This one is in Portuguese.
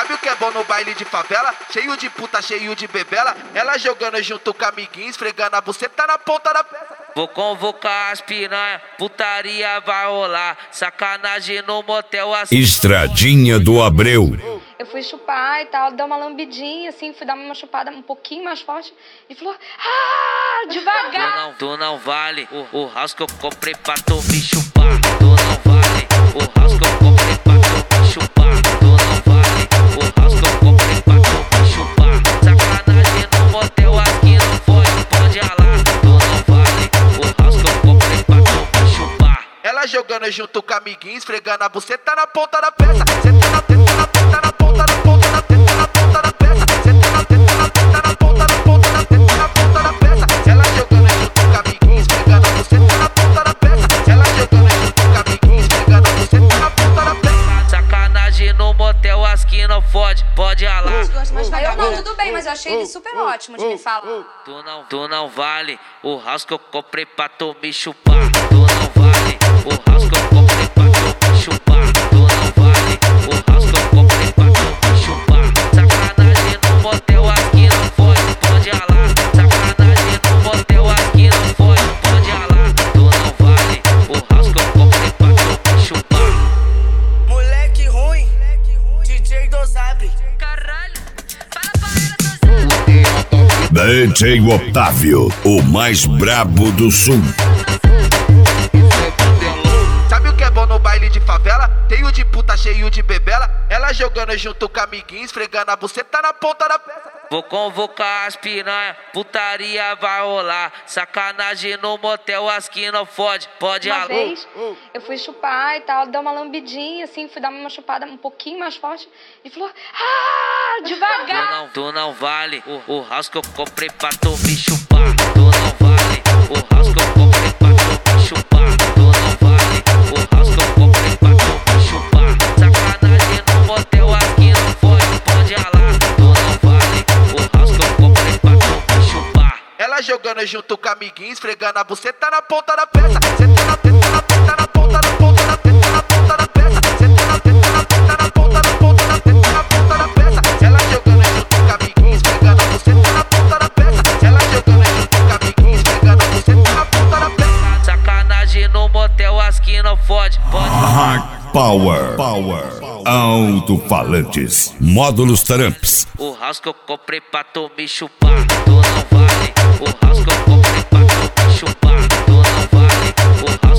Sabe o que é bom no baile de favela? Cheio de puta, cheio de bebela. Ela jogando junto com amiguinhos, esfregando a buceta na ponta da peça. Vou convocar as piranha, putaria vai rolar. Sacanagem no motel assim. Estradinha do Abreu. Eu fui chupar e tal, dar uma lambidinha, assim, fui dar uma chupada um pouquinho mais forte e falou, devagar. Tu não vale o house que eu comprei pra tu me chupar. Tu não vale o house que eu comprei pra tu me chupar. Tu não vale o house que eu comprei pra tu me chupar. Sacanagem no motel aqui não pode ralar. Tu não vale o house que eu comprei pra tu me chupar. Ela jogando junto com amiguinhos, esfregando a buceta na ponta da peça. Senta na teta, na teta, na ponta da teta, na ponta da peça. Senta na teta, na teta, na ponta da teta, na ponta da peça. Ela jogando junto com amiguinhos, esfregando a buceta na ponta da peça. Ela jogando junto com amiguinhos, esfregando a buceta na ponta da peça. Sacanagem no motel, as que não pode ralar. Eu não, tudo bem, mas eu achei ele super ótimo de me falar. Tu não vale o house que eu comprei pra tu me chupar. Tu não vale o house que eu comprei pra tu me chupar. Tu não vale o house que eu comprei pra tu me chupar. Sacanagem no motel, aqui não pode ralar. Sacanagem no motel, aqui não pode ralar. Tu não vale o house que eu comprei pra tu me chupar. Moleque ruim, DJ Dosabre. Caralho, fala pra ela, DJ Otávio, o mais brabo do sul. Sabe o que é bom no baile de favela? Cheio de puta, cheio de bebela. Ela jogando junto com amiguinhos, esfregando a buceta na ponta da peça. Vou convocar as piranha, putaria vai rolar. Sacanagem no motel, as que não pode Uma ralar. vez, eu fui chupar e tal, dar uma lambidinha, assim, fui dar uma chupada um pouquinho mais forte e falou, devagar. Tu não vale o house que eu comprei pra tu me chupar. Tu não vale o house que eu comprei pra tu me chupar. Tu não vale o house que eu comprei pra tu me chupar. Sacanagem no motel, aqui não pode ralar. Tu não vale o house que eu comprei pra tu me chupar. Ela jogando junto com amiguinhos, esfregando a buceta na ponta da peça. Senta na teta, na teta, na ponta da teta, na ponta da peça. Senta na teta, na teta, na ponta da teta, na ponta da peça. Ela jogando junto com amiguinhos, esfregando a buceta na ponta da peça. Ela jogando junto com amiguinhos, esfregando a buceta na ponta da peça. Sacanagem no motel, as que não pode. Power. Alto-falantes. Módulos Tramps. O house que eu comprei pra tu me chupar. Tu não vale o house que eu comprei pra tu me chupar. Tu não vale o house